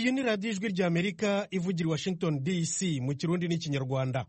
iyi ni radiyo ijwi ry'Amerika ivugira i Washington DC mu Kirundi n'Ikinyarwanda.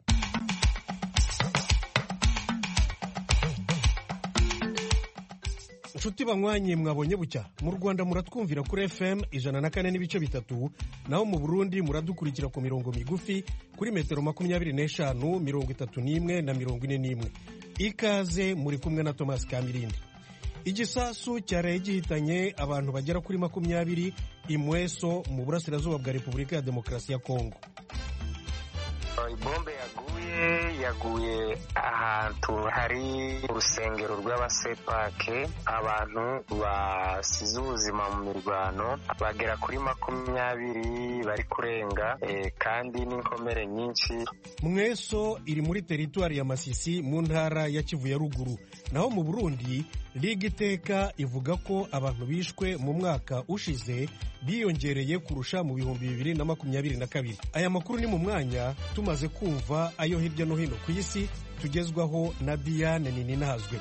Nshuti banywanyi mwabonye bucya, mu Rwanda muratwumvira kuri FM 104.3, naho mu Burundi muradukurikira ku mirongo migufi kuri metero 25, 31 na 41. Ikaze muri kumwe na Thomas Kamirindi. Igisasu cyaraye gihitanye abantu bagera kuri 20 imweso mu burasirazuba bwa Repubulika ya Demokarasi ya Kongo. Ibombe yaguye ahantu hari urusengero rw'abasepake, abantu basize ubuzima mu mirwano bagera kuri 20 bari kurenga, kandi n'inkomere nyinshi. Mweso iri muri teritwari ya Masisi mu ntara ya Kivu ya ruguru. Naho mu Burundi Liga Iteka ivuga ko abantu bishwe mu mwaka ushize biyongereye kurusha mu 2022. Aya makuru ni mu mwanya tumaze kumva ayo hirya no hino ku isi tugezwaho na Diane Nininahazwe.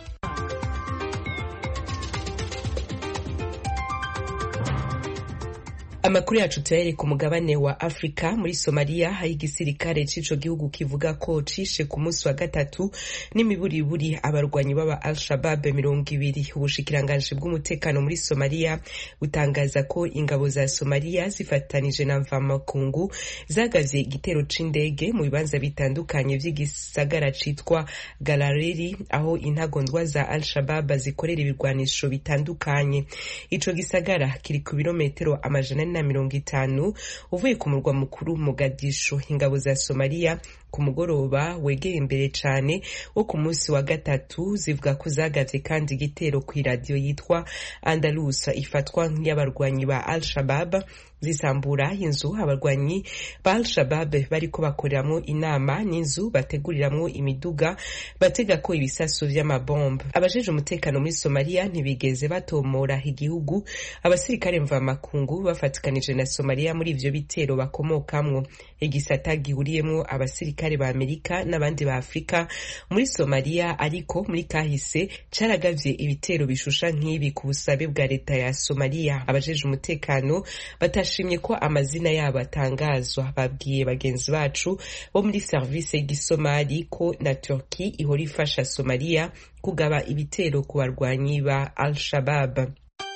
Amakuru yacu tuyari ku mugabane wa Afrika. Muri Somalia hari igisirikare c'ico gihugu kivuga ko cishe ku munsi wa gatatu n'imiburiburi abarwanyi baba Al-Shabaab 20. Ubushikiranganje bw'umutekano muri Somalia butangaza ko ingabo za Somalia zifatanije na mvamakungu zagavye igitero c'indege mu bibanza bitandukanye vy'igisagara citwa Galareri, aho intagondwa za Al-Shabaab zikorera ibirwanisho bitandukanye. Ico gisagara kiri ku birometero amajana na 50 uvuye ku murwa mukuru Mogadishu. Ingabo za Somalia ku mugoroba wegeye imbere cane wo ku munsi wa gatatu zivuga ko zagavye kandi igitero ku radio yitwa Andalus ifatwa nk'abarwanyi ba Al-Shabaab, zisambura inzu abarwanyi ba Al-Shabaab bariko bakoreramwo inama n'inzu bateguriramwo imiduga batega ko ibisasu vy'amabombe. Abajeje umutekano muri Somalia ntibigeze batomora igihugu abasirikare mvamakungu bafatikanije na Somalia muri ivyo bitero bakomokamwo. Igisata gihuriyemwo abasirikare ba Amerika n'abandi ba Afrika muri Somalia, ariko muri kahise caragavye ibitero bishusha nk'ibi ku busabe bwa leta ya Somalia. Abajeje umutekano batashimye ko amazina yabo atangazwa. Babwiye bagenzi bacu bo muri service y'igisomali ko na Turkey ihora ifasha Somalia kugaba ibitero ku barwanyi ba Al-Shabaab.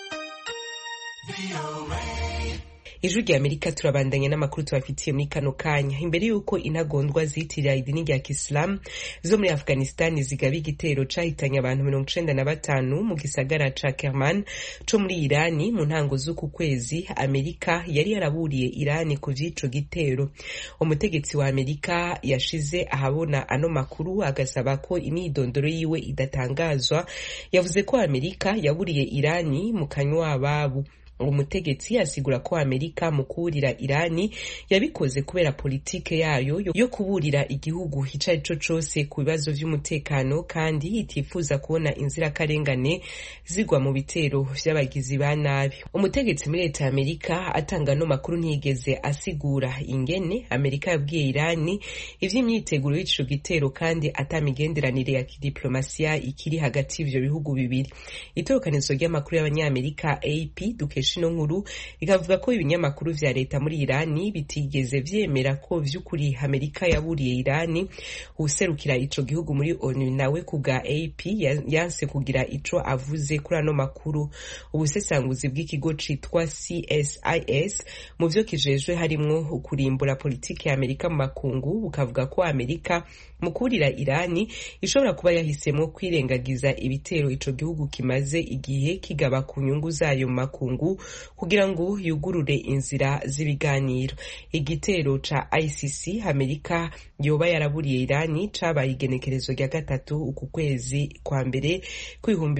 Ijwi ry'Amerika turabandanya n'amakuru tubafitiye muri kano kanya. Imbere yuko intagondwa zitirira idini rya Kisilamu zo muri Afghanistan zigaba igitero cahitanye abantu 95 mu gisagara ca Kerman co muri Irani mu ntango z'uku kwezi, Amerika yari yaraburiye Irani ku vy'ico gitero. Umutegetsi wa Amerika yashize ahabona ano makuru agasaba ko imyidondoro yiwe idatangazwa. Yavuze ko Amerika yaburiye Irani mu kanywa ababo. Umutegetsi asigura ko Amerika mu kuburira Irani yabikoze kubera politike yayo yo kuburira igihugu icari co cose ku bibazo vy'umutekano, kandi itifuza kubona inzirakarengane zigwa mu bitero vy'abagizi ba nabi. Umutegetsi muri leta ya Amerika atanga no makuru ntiyigeze asigura ingene Amerika yabwiye Irani ivy'imyiteguro y'ico gitero, kandi atamigenderanire ya kidiplomasiya ikiri hagati y'ivyo bihugu bibiri. Itorokanizo ry'amakuru y'abanyamerika AP shino nkuru ikavuga ko ibinyamakuru vya leta muri Irani bitigeze vyemera ko vy'ukuri Amerika yaburiye Irani. Userukira ico gihugu muri ONU nawe kubwa AP yanse kugira ico avuze kuri ano makuru. Ubusesanguzi bw'ikigo citwa CSIS mu vyo kijejwe harimwo ukurimbura politike ya Amerika mu makungu bukavuga ko Amerika mu kurira Irani ishobora kuba yahisemo kwirengagiza ibitero ico gihugu kimaze igihe kigaba ku nyungu zayo mu makungu kugira ngo yugurure inzira z'ibiganiro. Igitero ca ICC Amerika yoba yaraburiye Irani cabaye igenekerezo rya gatatu uku kwezi kwa mbere kw'ibihumbi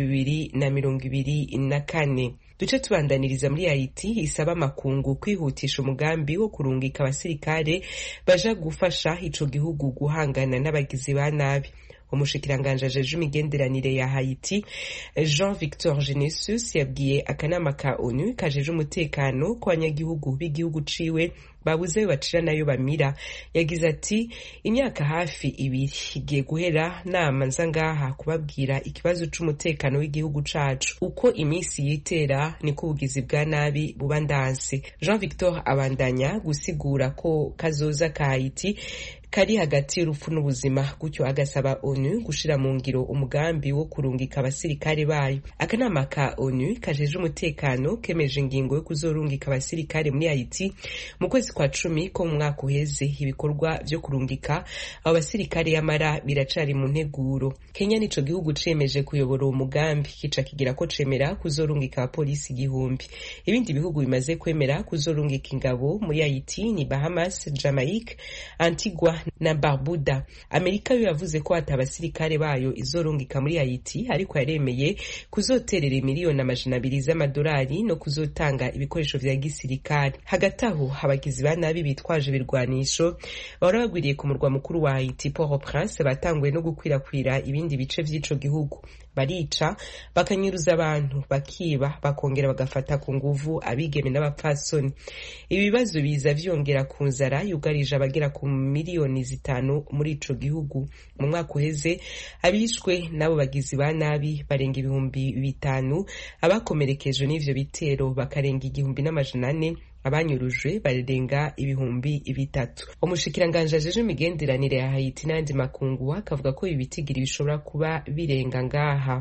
2024. Duce tubandaniriza muri Haiti isaba amakungu kwihutisha umugambi wo kurungika abasirikare baja gufasha ico gihugu guhangana n'abagizi ba nabi. Umushikiranganje ajeje imigenderanire ya Haiti Jean-Victor Genesus yabwiye akanama ka ONU kajeje umutekano ko abanyagihugu b'igihugu ciwe babuze ayo bacira nayo bamira. Yagize ati imyaka hafi 2 igiye guhera nama nza ngaha kubabwira ikibazo c'umutekano w'igihugu cacu. Uko iminsi yitera niko ubugizi bwa nabi buba ndanse. Jean Victor abandanya gusigura ko kazoza ka Haiti kari hagati y'urupfu n'ubuzima, gutyo agasaba ONU gushira mu ngiro umugambi wo kurungika abasirikare bayo. Akanama ka ONU kajeje umutekano kemeje ingingo yo kuzorungika abasirikare muri Haiti mu kwezi kwa 10 ko mu mwaka uheze. Ibikorwa vyo kurungika abo basirikare yamara biracari mu nteguro. Kenya nico gihugu cemeje kuyobora umugambi, kica kigira ko cemera kuzorungika abapolisi 1000. Ibindi bihugu bimaze kwemera kuzorungika ingabo muri Haiti ni Bahamas, Jamaica, Antigua na Barbuda. Amerika yo yavuze ko atabasirikare bayo izorungika muri Haiti, ariko yaremeye kuzoterera miliyoni 200 z'amadolari no kuzotanga ibikoresho vya gisirikare. Hagati aho abagizi ba nabi bitwaje ibirwanisho bahora bagwiriye ku murwa mukuru wa Haiti Port-au-Prince batanguye no gukwirakwira ibindi bice vy'ico gihugu. Barica, bakanyuruza abantu, bakiba, bakongera bagafata ku nguvu abigeme n'abapfasoni. Ibibazo biza vyongera ku nzara yugarije abagera ku miliyoni 5 muri ico gihugu. Mu mwaka uheze abishwe nabo bagizi ba nabi barenga 5,000, abakomerekejwe n'ivyo bitero bakarenga 1,400, abanyurujwe barenga 3,000. Umushikiranganje ajeje imigenderanire ya Haiti n'andi makungu akavuga ko ibitigiri bishobora kuba birenga ngaha.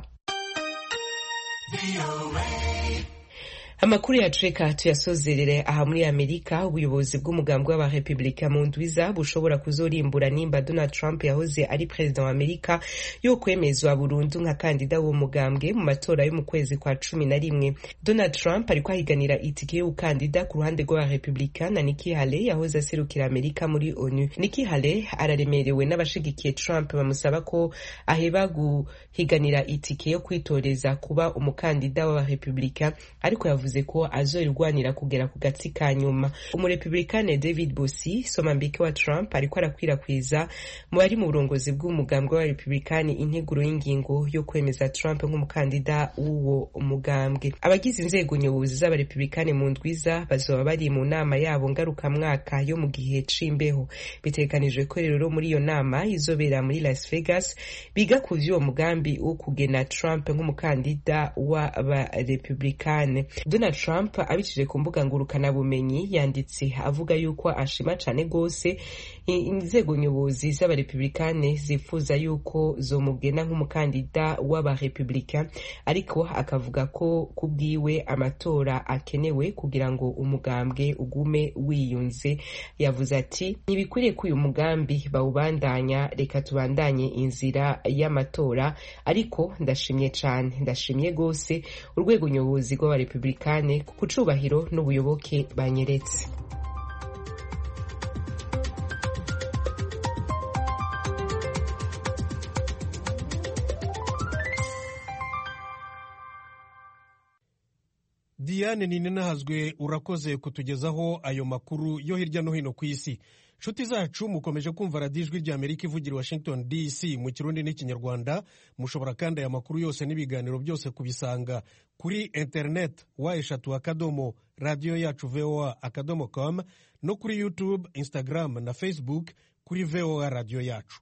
Amakuru yacu reka tuyasozerere aha muri Amerika. Ubuyobozi bw'umugambi w'abarepublika mu ndwiza bushobora kuzorimbura nimba Donald Trump yahoze ari president wa Amerika yo kwemezwa burundu nka kandida wo mugambwe mu matora yo mu kwezi kwa 11. Donald Trump ariko ahiganira itike y'ukandida ku ruhande rw'abarepublika na Nikki Haley yahoze aserukira Amerika muri ONU. Nikki Haley araremerewe n'abashigikiye Trump bamusaba ko aheba guhiganira itike yo kwitoreza kuba umukandida w'abarepublika, ariko yavuze ko azoirwanira kugera ku gatsi ka nyuma. Umurepublikane David Bossi, somambike wa Trump, ariko arakwirakwiza mu bari mu burongozi bw'umugambwe wa Republikani integuro y'ingingo yo kwemeza Trump nk'umukandida w'uwo umugambwe. Abagize inzego nyobozi z'abarepublikani mu ndwiza bazoba bari mu nama yabo ngaruka mwaka yo mu gihe c'imbeho. Bitegekanijwe ko rero muri iyo nama izobera muri Las Vegas biga ku vy'uwo mugambi wo kugena Trump nk'umukandida w'abarepublikane. Donald Trump abicije ku mbuga ngurukana bumenyi yanditse avuga yuko ashima cane gose inzego nyobozi z'abarepublikane zifuza yuko zomugena nk'umukandida w'abarepublika, ariko akavuga ko kubwiwe amatora akenewe kugira ngo umugambwe ugume wiyunze. Yavuze ati ntibikwiriye ko uyu mugambi bawubandanya, reka tubandanye inzira y'amatora, ariko ndashimye gose urwego nyobozi rw'abarepublikane ku cubahiro n'ubuyoboke banyeretse. Diane Ninenahazwe urakoze kutugezaho ayo makuru yo hirya no hino ku isi. Nshuti zacu mukomeje kumva radiyo ijwi rya Amerika ivugira Washington DC mu Kirundi n'Ikinyarwanda. Mushobora kandi aya makuru yose n'ibiganiro byose kubisanga kuri internet wa3 radio yacu voa.com no kuri YouTube, Instagram na Facebook kuri VOA radio yacu.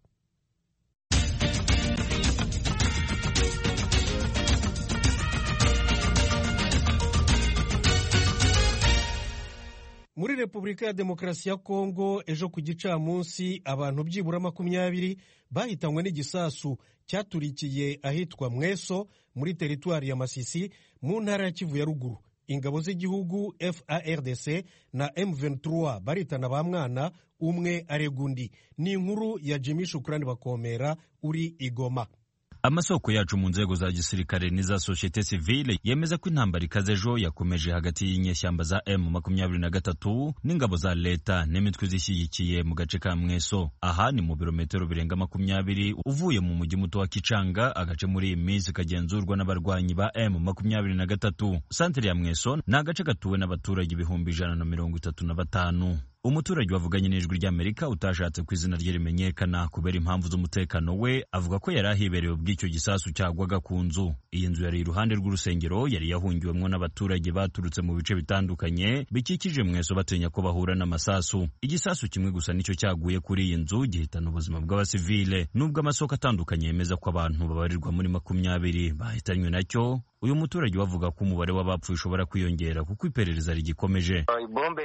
Muri Repubulika ya Demokarasi ya Kongo ejo ku gicamunsi abantu byibura 20 bahitanywe n'igisasu cyaturikiye ahitwa Mweso muri teritwari ya Masisi mu ntara ya Kivu ya ruguru. Ingabo z'igihugu FARDC na M23 baritana ba mwana umwe aregundi. Ni inkuru ya Jimmy Shukrani Bakomera uri Igoma. Amasoko yacu mu nzego za gisirikare n'iza societe civile yemeza ko intambara ikaze ejo yakomeje hagati y'inyeshyamba za M23 n'ingabo za leta n'imitwe zishyigikiye mu gace ka Mweso. Aha ni mu birometero birenga 20 uvuye mu mujyi muto wa Kicanga, agace muri iyi minsi kagenzurwa n'abarwanyi ba M23. Santere ya Mweso ni agace gatuwe n'abaturage 135. Umuturage wavuganye n'ijwi ry'Amerika utashatse ku izina rye rimenyekana kubera impamvu z'umutekano we avuga ko yari ahibereye ubw'icyo gisasu cyagwaga ku nzu. Iyi nzu yari iruhande rw'urusengero, yari yahungiwemwo n'abaturage baturutse mu bice bitandukanye bikikije Mweso batinya ko bahura n'amasasu. Igisasu kimwe gusa nicyo cyaguye kuri iyi nzu gihitana ubuzima bw'abasivile. Nubwo amasoko atandukanye yemeza ko abantu babarirwa muri 20 bahitanywe nacyo, uyu muturage wavuga ko umubare w'abapfuye ushobora kwiyongera kuko iperereza rigikomeje. Ibombe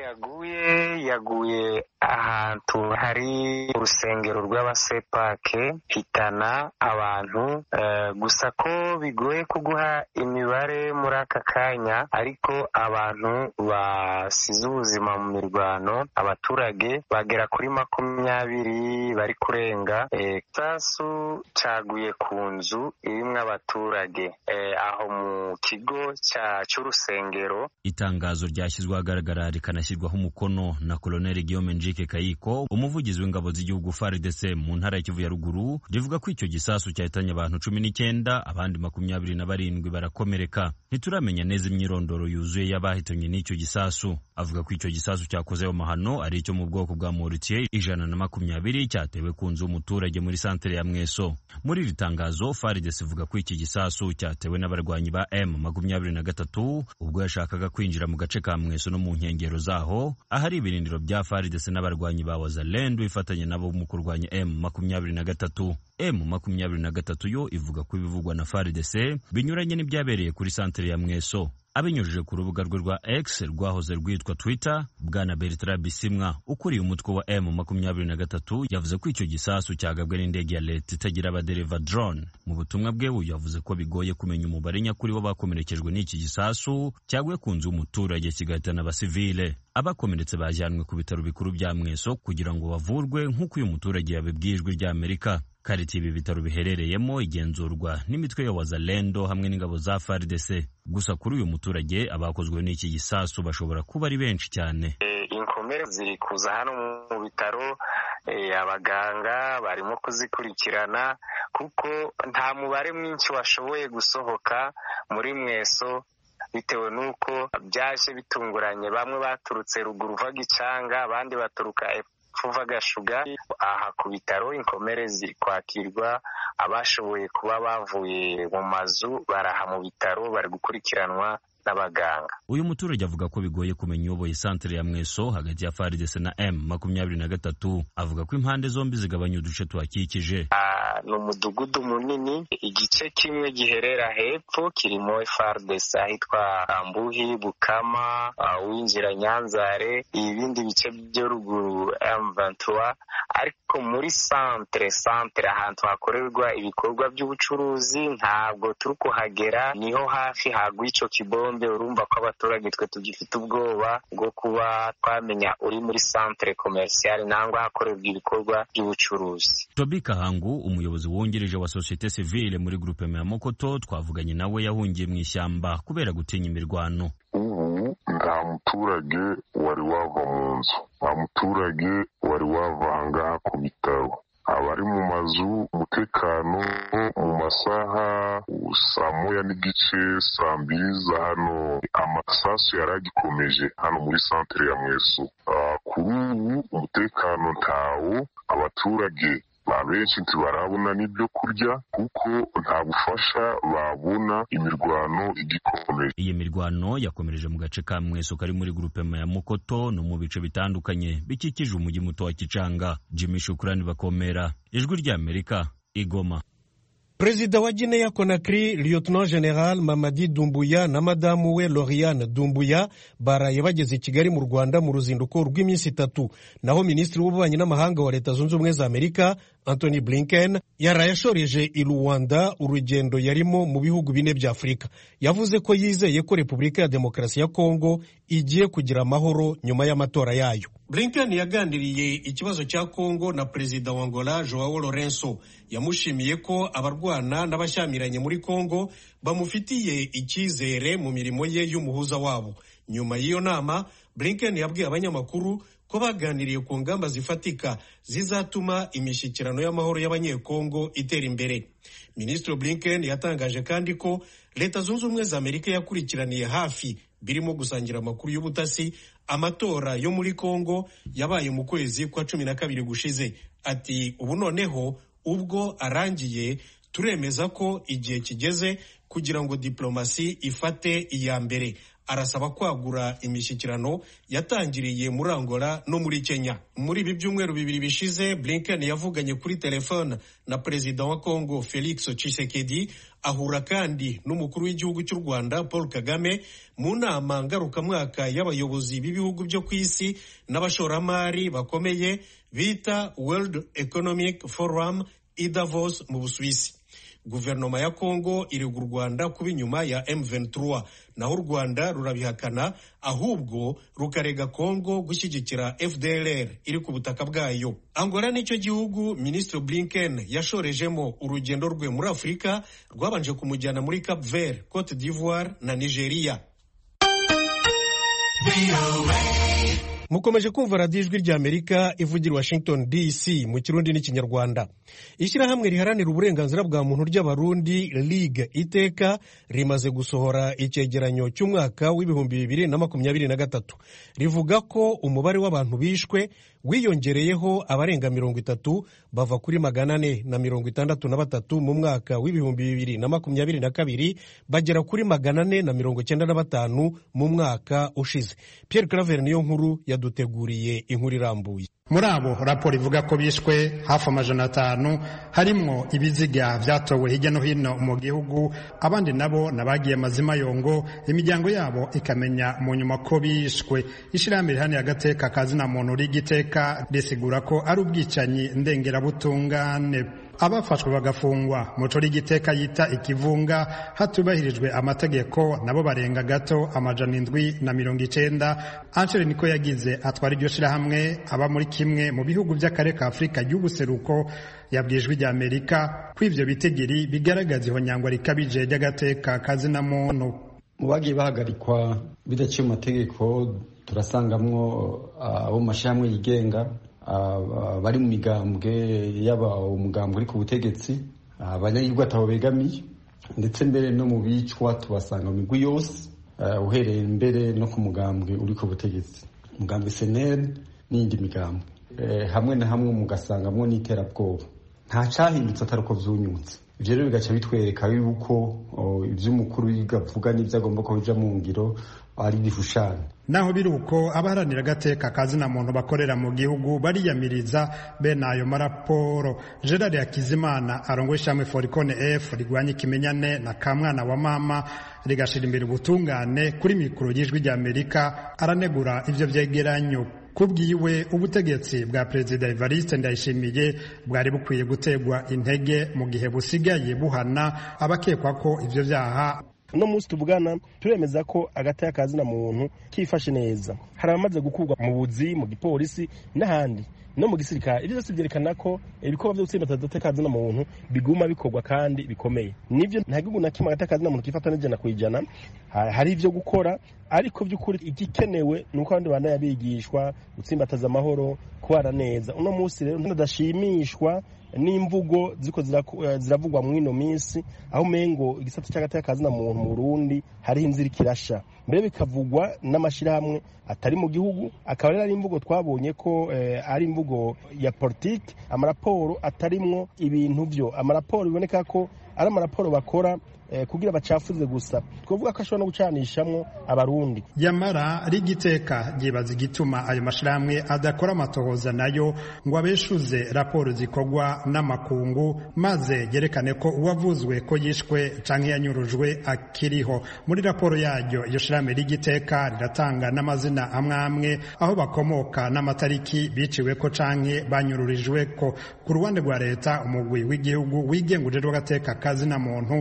yaguye ahantu hari urusengero rw'abasepake, hitana abantu gusa ko bigoye kuguha imibare muri aka kanya, ariko abantu basize ubuzima mu mirwano, abaturage bagera kuri 20 bari kurenga. Sasu caguye ku nzu irimwo abaturage aho mu kigo cy'urusengero. Itangazo ryashyizwe ahagaragara rikanashyirwaho umukono na Colonel Guillaume Njike Kayiko, umuvugizi w'ingabo z'igihugu FARDC mu ntara ya Kivu ya ruguru, rivuga ko icyo gisasu cyahitanye abantu 19, abandi 27 barakomereka. Ntituramenya neza imyirondoro yuzuye y'abahitanye n'icyo gisasu. Avuga ko icyo gisasu cyakoze amahano ari icyo mu bwoko bwa Mortier 120 cyatewe ku nzu y'umuturage muri santere ya Mweso. Muri iri tangazo FARDC ivuga ko iki gisasu cyatewe n'abarwanyi ba M23 ubwo yashakaga kwinjira mu gace ka Mweso no mu nkengero zaho, ahari ibirindiro bya FARDC n'abarwanyi ba Wazalendo ifatanye nabo mu kurwanya M23. M23 yo ivuga ko ibivugwa na FARDC binyuranye n'ibyabereye kuri santere ya Mweso. Abinyujije ku rubuga rwe rwa X rwahoze rwitwa Twitter, Bwana Bertrand Bisimwa ukuriye umutwe wa M23 yavuze ko icyo gisasu cyagabwe n'indege ya leta itagira abadereva drone. Mu butumwa bwe yavuze ko bigoye kumenya umubare nyakuri w'abakomerekejwe n'iki gisasu cyaguye ku nzu y'umuturage kigahitana abasivile. Abakomeretse bajyanwe ku bitaro bikuru bya Mweso kugira ngo bavurwe nk'uko uyu muturage yabibwiye ijwi ry'Amerika. Kariti ibi bitaro biherereyemo igenzurwa n'imitwe ya Wazalendo hamwe n'ingabo za FARDC. Gusa kuri uyu muturage abakozwe n'iki gisasu bashobora kuba ari benshi cyane. Inkomere ziri kuza hano mu bitaro, abaganga barimo kuzikurikirana kuko nta mubare mwinshi washoboye gusohoka muri Mweso bitewe nuko byaje bitunguranye. Bamwe baturutse ruguru Vagicanga, abandi baturuka Gashuga. Aha ku bitaro inkomere ziri kwakirwa, abashoboye kuba bavuye mu mazu baraha mu bitaro bari gukurikiranwa n'abaganga. Uyu muturage avuga ko bigoye kumenya uyoboye santere ya Mweso hagati ya FARDC na M23. Avuga ko impande zombi zigabanya uduce tuhakikije. Ni umudugudu munini, igice kimwe giherera hepfo kirimo FARDC ahitwa Ambuhi, Bukama, winjira Nyanzare, ibindi bice byo ruguru M23. Ariko muri santere ahantu hakorerwa ibikorwa by'ubucuruzi ntabwo turi kuhagera, niho hafi hagwa ico kibombe. Urumva ko abaturage twe tugifite ubwoba bwo kuba twamenya uri muri santere komerciale nangwa hakorerwa ibikorwa by'ubucuruzi. Tobi Kahangu, umuyobozi wungirije wa societe civile muri groupe ya Mokoto, twavuganye nawe yahungiye mu ishyamba kubera gutinya imirwano. Ubu nta muturage wari wava mu nzu, nta muturage wari wavanga ku bitaro. Abari mu mazu umutekano mu masaha 1:30 2:00 za hano, amasasu yaragikomeje hano muri santere ya Mweso. Kuri ubu umutekano ntawo, abaturage benshi ntibarabona n'ibyo kurya kuko nta bufasha babona, imirwano igikomeje. Iyi mirwano yakomereje mu gace ka Mweso kari muri groupement ya Mokoto no mu bice bitandukanye bikikije umujyi muto wa Kicanga. Jimmy Shukrani Bakomera, ijwi ry'Amerika, Igoma. Perezida wa Guinea Conakry Lieutenant General Mamadi Doumbouya na madamu we Lauriane Doumbouya baraye bageze i Kigali mu Rwanda mu ruzinduko rw'iminsi 3. Naho Minisitiri w'Ububanyi n'Amahanga wa Leta Zunze Ubumwe za Amerika Anthony Blinken yaraye ashoreje i Rwanda urugendo yarimo mu bihugu 4 bya Afurika. Yavuze ko yizeye ko Repubulika ya Demokarasi ya Kongo igiye kugira amahoro nyuma y'amatora yayo. Blinken yaganiriye ikibazo cya Kongo na Perezida wa Angola Joao Lourenço. Yamushimiye ko abarwana n'abashyamiranye muri Kongo bamufitiye icyizere mu mirimo ye y'umuhuza wabo. Nyuma y'iyo nama, Blinken yabwiye abanyamakuru ko baganiriye ku ngamba zifatika zizatuma imishyikirano y'amahoro y'abanyekongo itera imbere. Minisitiri Blinken yatangaje kandi ko Leta Zunze Ubumwe za Amerika yakurikiraniye hafi birimo gusangira amakuru y'ubutasi amatora yo muri Kongo yabaye mu kwezi kwa 12 gushize. Ati ubu noneho ubwo arangiye turemeza ko igihe kigeze kugira ngo diplomasi ifate iya mbere. Arasaba kwagura imishyikirano yatangiriye muri Angola no muri Kenya. Muri ibi byumweru bibiri bishize, Blinken yavuganye kuri telefone na perezida wa Kongo Felix Tshisekedi, ahura kandi n'umukuru w'igihugu cy'u Rwanda Paul Kagame mu nama ngarukamwaka y'abayobozi b'ibihugu byo ku isi n'abashoramari bakomeye bita World Economic Forum i Davos mu Busuwisi. Guverinoma ya Kongo irega u Rwanda kuba inyuma ya M23, naho u Rwanda rurabihakana, ahubwo rukarega Kongo gushyigikira FDLR iri ku butaka bwayo. Angola nicyo gihugu Minisitiri Blinken yashorejemo urugendo rwe muri Afurika, rwabanje kumujyana muri Cap Vert, Cote d'Ivoire na Nigeria. Mukomeje kumva radiyo ijwi ry'Amerika ivugira Washington DC mu Kirundi n'Ikinyarwanda. Ishyirahamwe riharanira uburenganzira bwa muntu ry'Abarundi Ligue Iteka rimaze gusohora icyegeranyo cy'umwaka w'ibihumbi 2023. Rivuga ko umubare w'abantu bishwe wiyongereyeho abarenga 30 bava kuri 463 mu mwaka w'ibihumbi 2022 bagera kuri 495 mu mwaka ushize. Pierre Claver niyo nkuru yaduteguriye inkuru irambuye. Muri abo raporo ivuga ko bishwe hafi 500 harimwo ibiziga vyatowe hirya no hino mu gihugu, abandi nabo nabagiye mazima yongo, imiryango yabo ikamenya mu nyuma ko bishwe. Ishirahamwe rihani agateka kazina muntu rigiteka risigura ko ari ubwicanyi ndengerabutungane. Abafashwe bagafungwa muco rigiteka yita ikivunga hatubahirijwe amategeko nabo barenga gato 790. Angel niko yagize atwara iryo shirahamwe aba muri kimwe mu bihugu by'akarere ka Afrika y'ubuseruko yabwijwe ry'Amerika ko ivyo bitegeri bigaragaza ihonyangwa rikabije ry'agateka kazina muntu. Mu bagiye bahagarikwa bidaciye mu mategeko turasangamwo abo mashyirahamwe yigenga, bari mu migambwe yaba umugambwe uri ku butegetsi, abanyagirwa atabo begamiye, ndetse mbere no mu bicwa tubasanga mu migwi yose, uhereye mbere no ku mugambwe uri ku butegetsi, umugambwe SNL n'indi migambwe, hamwe na hamwe mugasangamwo n'iterabwoba. Nta cyahindutse atari uko vyunyutse. Ivyo rero bigaca bitwereka yuko ivy'umukuru yigavuga n'ivyo agomba ko bija mu ngiro ari bihushana. Naho biruko abaharanira agateka kazina muntu bakorera mu gihugu bariyamiriza bene ayo maraporo. Gerard Hakizimana arongoye ishyirahamwe Foricone F rigwanya ikimenyane na kamwana wa mama rigashira imbere ubutungane kuri mikoro y'ijwi ry'Amerika aranegura ivyo vyegeranyo. Kubwiwe ubutegetsi bwa Perezida Evariste Ndayishimiye bwari bukwiye gutegwa intege mu gihe busigaye buhana abakekwa ko ivyo vyaha. No musi tuvugana turemeza ko agateka kazina muntu kifashe neza. Hari abamaze gukurwa mu buzi, mu gipolisi n'ahandi no mu gisirikare. Ibyo byose byerekana ko ibikorwa byo gutsinda agateka kazina muntu biguma bikorwa kandi bikomeye. Nivyo nta gihugu na kimwe agateka kazina muntu kifata n'ijana kwijana. Hari ivyo gukora, ariko by'ukuri igikenewe nuko abandi bana yabigishwa gutsimbataza amahoro, kubana neza. Uno musi rero ndadashimishwa n'imvugo ziko ziravugwa mu ino minsi, aho mengo igisata cy'agateka kazina muntu mu Burundi hari inzira kirasha, mbere bikavugwa n'amashirahamwe atari mu gihugu. Akaba rero ari imvugo twabonye ko ari imvugo ya politiki, amaraporo atarimwo ibintu byo, amaraporo biboneka ko ari amaraporo bakora kugira bacafuze gusa. Twovuga ko ashobora no gucanishamwo abarundi. Yamara rigiteka gibaza igituma ayo mashirahamwe adakora amatohoza nayo ngo abeshuze raporo zikogwa n'amakungu maze yerekane ko uwavuzwe ko yishwe canke yanyurujwe akiriho. Muri raporo yaryo iyo shirahamwe rigiteka riratanga n'amazina amwe aho bakomoka n'amatariki biciwe ko canke banyururijwe ko. Ku ruhande rwa leta umugwi w'igihugu wigenguje rw'agateka kazina muntu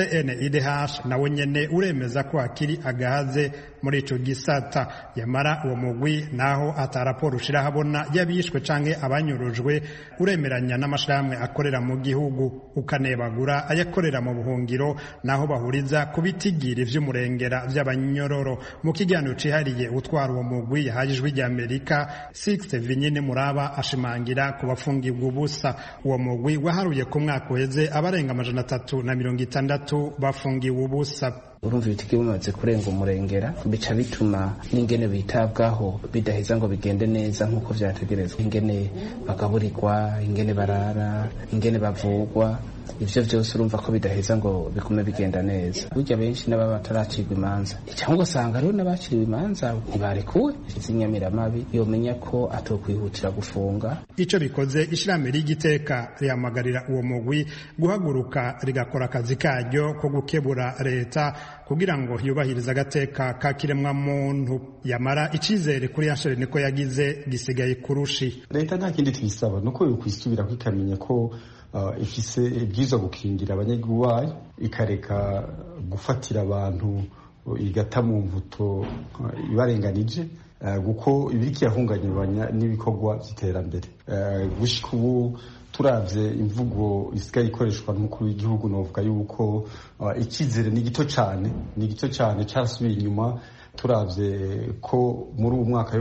CNIDH nawe nyene uremeza ko akiri agahaze muri ico gisata. Yamara uwo mugwi naho ataraporo ushira habona yabishwe canke abanyurujwe uremeranya n'amashirahamwe akorera mu gihugu, ukanebagura ayakorera mu buhungiro naho bahuriza kubitigira ivy'umurengera vy'abanyororo. Mu kiganiro cihariye utwara uwo mugwi yahajijwe ry'Amerika, Sixte Vinyine Muraba ashimangira ku bafungirwa ubusa. Uwo mugwi waharuye ku mwaka uheze abarenga 360 bafungiwe ubusa. urumva ibitigi bimaze kurenga umurengera bica bituma n'ingene bitabwaho bidaheza ngo bigende neza nk'uko vyategerezwa, ingene bagaburirwa, ingene barara, ingene bavugwa, ivyo vyose urumva ko bidaheza ngo bikume bigenda neza. Burya benshi n'ababa bataracirwa imanza cyangwa usanga rero n'abaciriwe imanza ntibarekuwe, iz'inyamiramabi yomenya ko atokwihutira gufunga. Ico bikoze ishirahamwe ry'Igiteka rihamagarira uwo mugwi guhaguruka rigakora akazi karyo ko gukebura leta kugira ngo yubahirize agateka ka kiremwa muntu. Yamara icizere kuri Yashere niko yagize gisigaye kurushi. Leta nta kindi tuyisaba nuko yokwisubira kwikamenya ko ifise ibyiza gukingira abanyagihugu bayo, ikareka gufatira abantu igata mu mvuto ibarenganije, guko ibiriki yahunganyirwanya n'ibikorwa by'iterambere. Gushika ubu turavye imvugo isigaye ikoreshwa n'umukuru w'igihugu novuga yuko ikizere ni gito cyane cyasubiye inyuma. Turavye ko muri uwo mwaka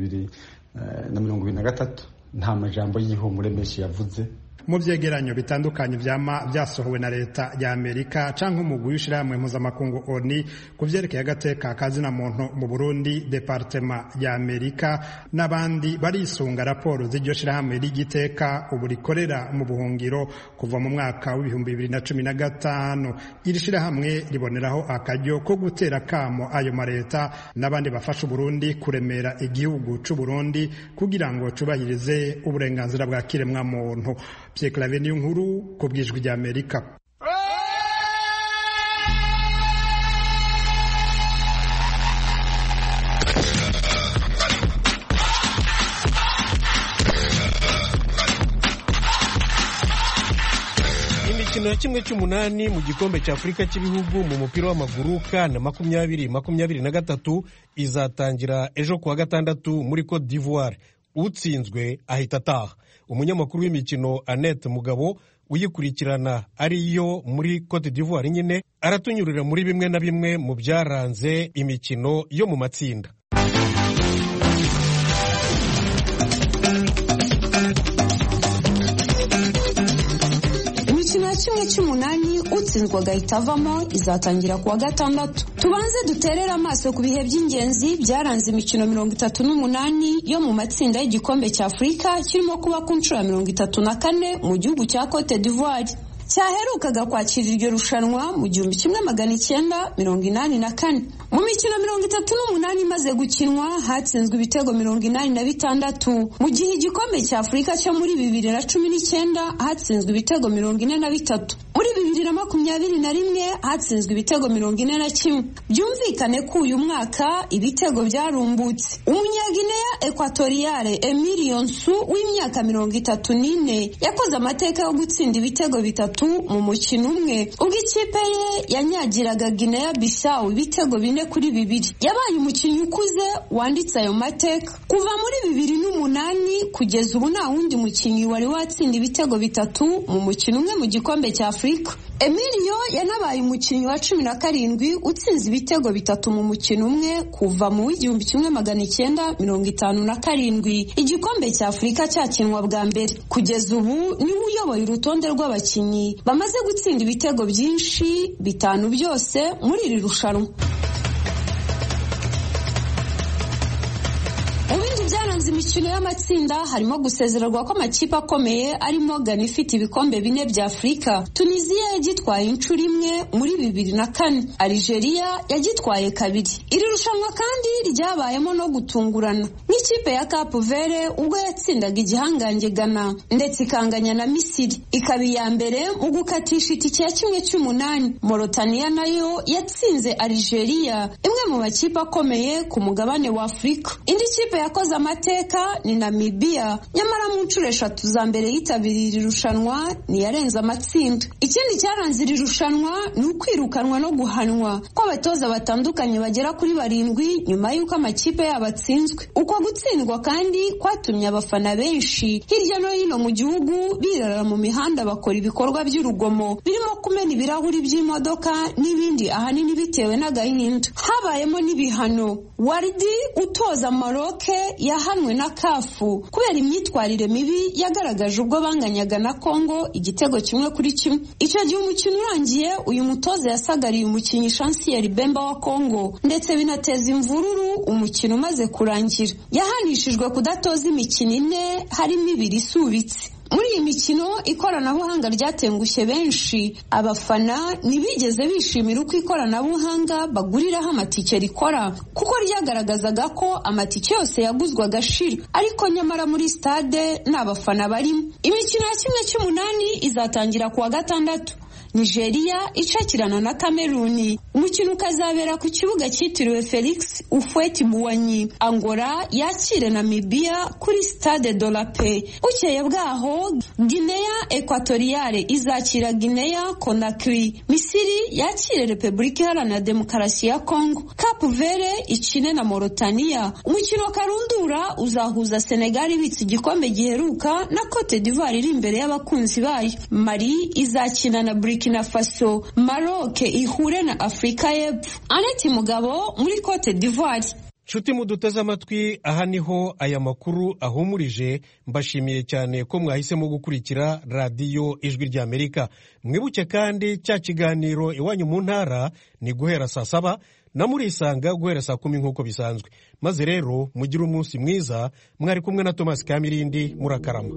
w'2023 nta majambo y'ihumure menshi yavuze. Mu vyegeranyo bitandukanye vyasohowe na leta ya Amerika canke umugwi w'ishirahamwe mpuzamakungu ONU kuvyerekeye agateka kazina muntu mu Burundi, Departement ya Amerika n'abandi barisunga raporo z'iryo shirahamwe ry'Igiteka ubu rikorera mu buhungiro kuva mu mwaka w'2015. Iri shirahamwe riboneraho akaryo ko gutera kamo ayo mareta n'abandi bafasha Burundi kuremera igihugu c'u Burundi kugira ngo cubahirize uburenganzira bwa kiremwa muntu. Pierre Claver Niyonkuru ku bw'Ijwi rya Amerika. Imikino ya kimwe cy'umunani mu gikombe cya Afurika cy'ibihugu mu mupira w'amaguru CAN 2023 izatangira ejo kuwa gatandatu muri Cote d'Ivoire. Utsinzwe ahita ataha. Umunyamakuru w'imikino Annette Mugabo uyikurikirana ariyo muri Cote d'Ivoire nyine aratunyurira muri bimwe na bimwe mu byaranze imikino yo mu matsinda. Imikino ya kimwe cy'umunani utsinzwe agahita avamo izatangira kuwa gatandatu. Tubanze duterera amaso ku bihe by'ingenzi byaranze imikino 38 yo mu matsinda y'igikombe cya Afurika kirimo kuba ku nshuro 34 mu gihugu cya Cote d'Ivoire. Cyaherukaga kwakira iryo rushanwa mu 1984. Mu mikino 38 imaze gukinwa hatsinzwe ibitego 86, mu gihe igikombe cya Afurika cyo muri 2019 hatsinzwe ibitego 43. Muri 2021 hatsinzwe ibitego 41. Byumvikane ko uyu mwaka ibitego byarumbutse. Umunyagineya Equatoriale Emilio Nsu w'imyaka 34 yakoze amateka yo gutsinda ibitego bitatu mu mukino umwe ubwo ikipe ye yanyagiraga Guinea Bissau ibitego 4-2. Yabaye umukinnyi ukuze wanditse ayo mateka. Kuva muri 2008 kugeza ubu nta wundi mukinnyi wari watsinda ibitego bitatu mu mukino umwe mu gikombe cya Afurika. Emilio yanabaye umukinnyi wa 17 utsinze ibitego bitatu mu mukino umwe kuva mu 1957 igikombe cya Afurika cyakinwa bwa mbere. Kugeza ubu niwe uyoboye urutonde rw'abakinnyi bamaze gutsinda ibitego byinshi, 5 byose muri iri rushanwa. Byaranze imikino y'amatsinda harimo gusezererwa kw'amakipe akomeye arimo Ghana ifite ibikombe 4 bya Afurika, Tunisia yagitwaye inshuro imwe muri 2004, Algeria yagitwaye 2. Iri rushanwa kandi ryabayemo no gutungurana nk'ikipe ya Cape Verde ubwo yatsindaga igihangange Ghana ndetse ikanganya na Misiri ikaba iya mbere mu gukatisha itike ya kimwe cy'umunani. Mauritania nayo yatsinze Algeria, imwe mu makipe akomeye ku mugabane wa Afurika. Indi kipe yakoze amateka ni Namibia, nyamara mu nshuro 3 za mbere yitabiriye iri rushanwa ntiyarenze amatsinda. Ikindi cyaranze iri rushanwa ni ukwirukanwa no guhanwa kw'abatoza batandukanye bagera kuri 7 nyuma y'uko amakipe yabo atsinzwe. Uko gutsindwa kandi kwatumye abafana benshi hirya no hino mu gihugu birara mu mihanda bakora ibikorwa by'urugomo birimo kumena ibirahuri by'imodoka n'ibindi, ahanini bitewe n'agahinda. Habayemo n'ibihano. Waridi utoza Maroc yahanwe yahanwe na kafu kubera imyitwarire mibi yagaragaje ubwo banganyaga na Kongo igitego 1-1. Icyo gihe umukino urangiye uyu mutoza yasagariye umukinnyi Chancellor Bemba wa Kongo ndetse binateza imvururu umukino umaze kurangira. Yahanishijwe kudatoza imikino 4 harimo 2 isubitse. Muri iyi mikino ikoranabuhanga ryatengushye benshi, abafana ntibigeze bishimira uko ikoranabuhanga baguriraho amatike rikora kuko ryagaragazaga ko amatike yose yaguzwaga ashira, ariko nyamara muri stade n'abafana barimo. Imikino ya 1/8 izatangira kuwa gatandatu. Nigeria icakirana na Cameroon. Umukino ukazabera ku kibuga cyitiriwe Felix Houphouët-Boigny. Angola yakire Namibia kuri Stade de la Paix. Bukeye bwaho Guinea Equatoriale izakira Guinea Conakry. Misiri yakire Repubulika Iharanira Demokarasi ya Congo. Cape Verde ikine na Mauritania. Umukino karundura uzahuza Senegal ibitse igikombe giheruka na Cote d'Ivoire iri imbere y'abakunzi bayo. Mali izakina na Burkina Faso. Maroc ihure na Afrika y'Epfo. Aneti Mugabo muri Cote d'Ivoire. Nshuti muduteze amatwi, aha niho aya makuru ahumurije. Mbashimiye cyane ko mwahisemo gukurikira radiyo Ijwi ry'Amerika. Mwibuke kandi cya kiganiro Iwanyu mu Ntara ni guhera saa 7 na murisanga guhera saa 10 nk'uko bisanzwe. Maze rero mugire umunsi mwiza. Mwari kumwe na Thomas Kamirindi. Murakarama.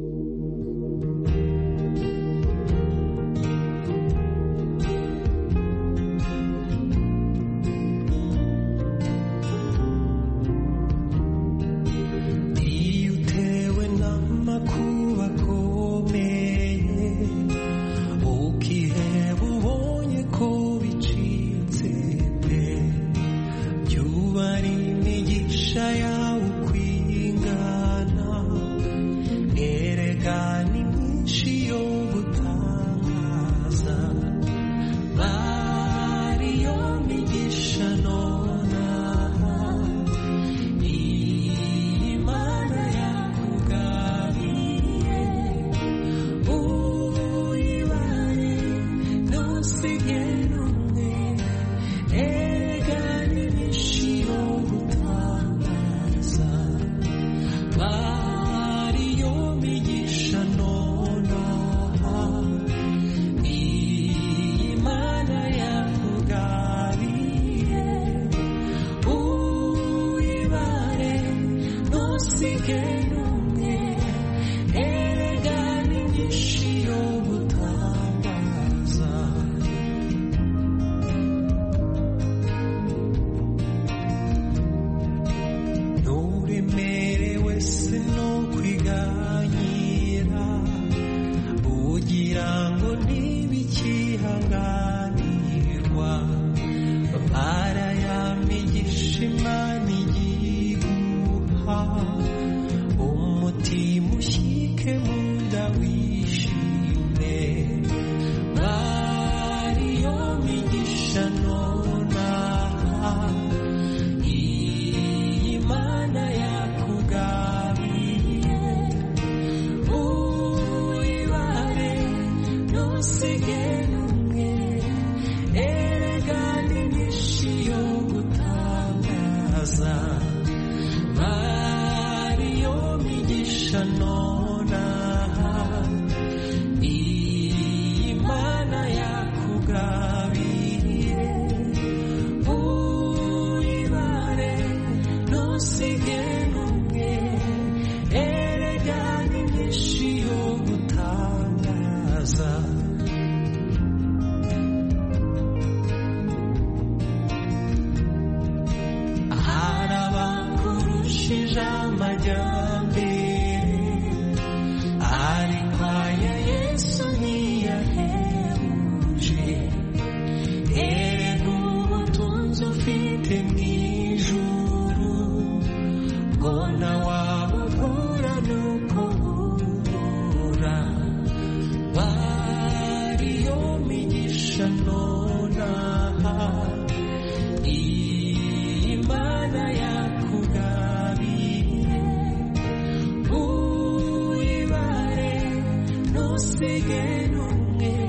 Imana yakugabiye uibare ntusige n'umwe.